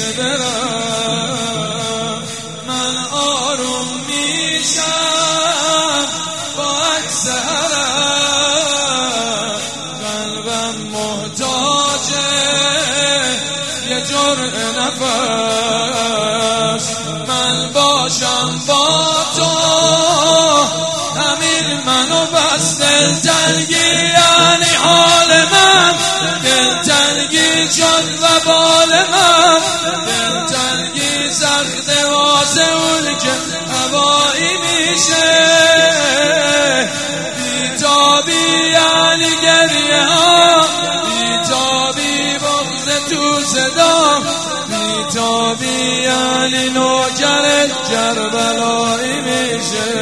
برم من آروم میشم با عکس حرم قلبم محتاجه یه جرعه نفس من باشم با تو همین منو بس دلتنگی یعنی حال من دلتنگی شد و بال من دلتنگی سخت واسه اون که هوایی میشه بیتابی یعنی گریه ها بیتابی بغض تو صدا بیتابی یعنی نوکرت کربلایی میشه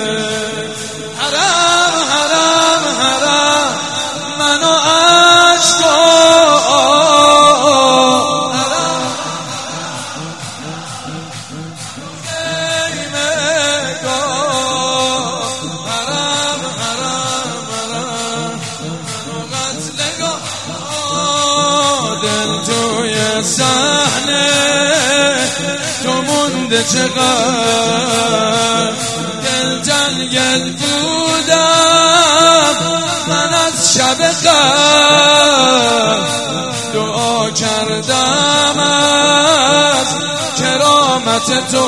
حرام حرام حرام منو عشقا صحنه تو مونده چقدر دلتنگت بودم من از شب قبل دعا کردم از کرامت تو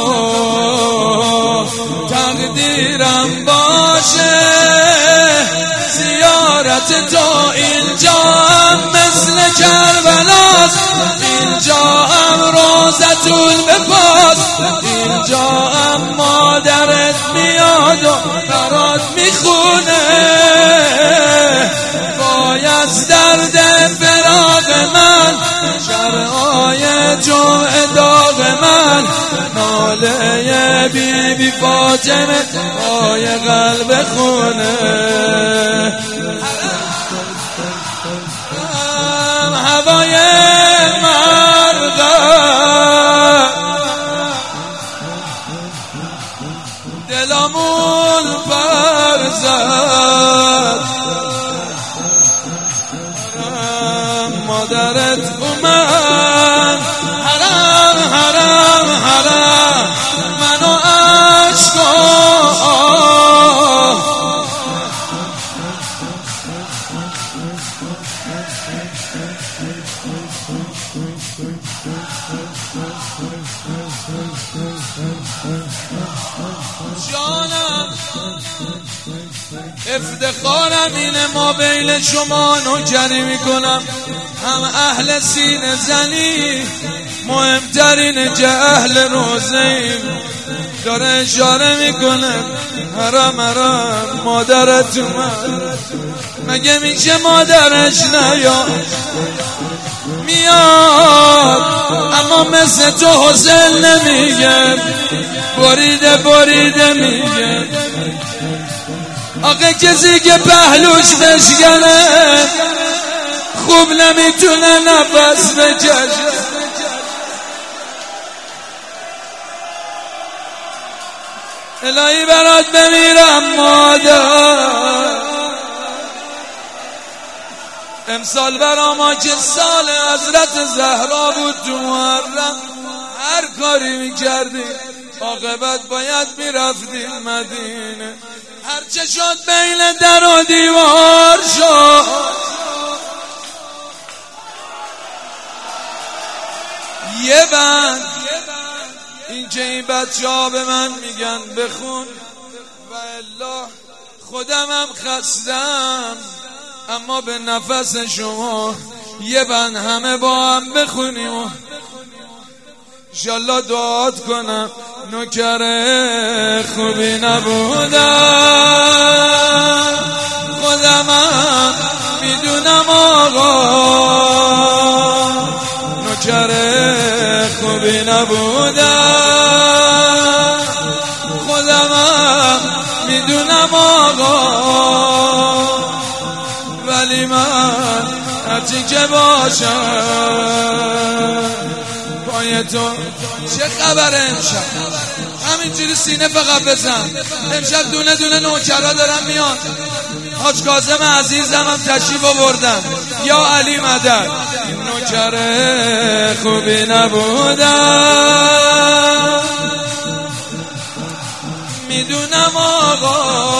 تقدیرم باشه زیارت تو اینجا هم مثل کربلاست اینجا هم روزتون بپاس اینجا هم مادرت میاد و برات میخونه باید درد فراق من شرعای جمعه داغ من ناله بی بی فاطمه پای قلب خونه هوای مردم دلمون پرزد مادرت اومد حرام حرام حرام منو عشقا جانم افتخارم اینه ما بین شما نوکری میکنم هم اهل سینه زنی مهمترینه که اهل روزیم داره اشاره میکنه حرام حرام مادرت اومد مگه میشه مادرش نیاد میاد اما مثل تو حسین نمیگه بریده بریده میگه آقا کسی که پهلوش بشکنه خوب نمیتونه نفس بکشه الهی برات بمیرم مادر امسال برام که سال حضرت زهرا بود تو محرم هر کاری میکردی عاقبت باید میرفتی مدینه هرچه شد بین در و دیوار شد یه بند این که این بچه ها به من میگن بخون و الا خودم هم خستم اما به نفس شما یه بند همه با هم بخونیم و انشالله دعات کنم نوکر خوبی نبودم خودم هم میدونم آقا نوکر خوبی نبودم خودم هم میدونم آقا ولی من هرچی که باشم پای تو چه خبره امشب همینجوری سینه فقط بزن امشب دونه دونه نوکرها دارن میان حاج کاظم عزیزم هم تشریف آوردن یا علی مدد نوکر خوبی نبودم، میدونم آقا،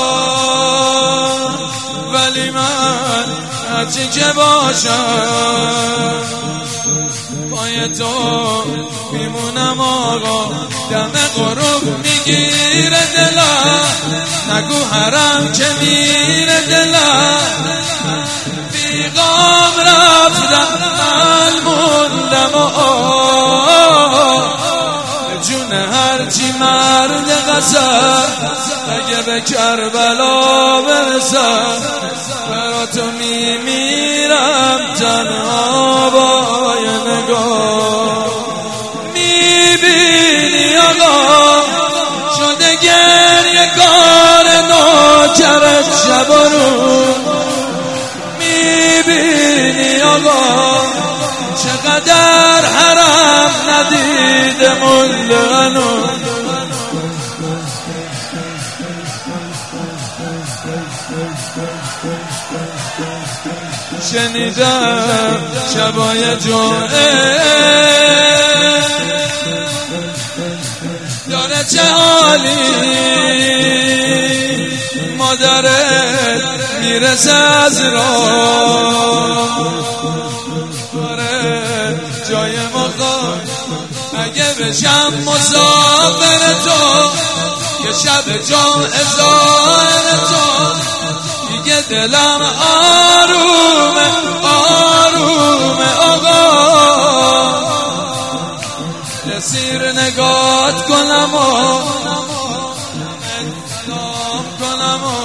ولی من هرچی که باشم پای تو میمونم آقا. دم غروب میگیره دلم، نگو حرم که میره دلم، بیغام رفتم من موندم به جون هرچی مرد قصر، اگه به کربلا برسم برا تو میمیرم تنها با یه نگاه. میبینی آقا شده گریه کار نوکرت شب و روز، میبینی آقا چقدر حرم ندیده مونده هنوز. شنیدم شبای جمعه داره چه حالی، مادرت میرسه از راه، داره جای مقام اگه بشم مسافر تو، یه شب جمعه زائر تو، دیگه دلم آرومه آرومه آقا. سیر نگات کنم و سلام کنم و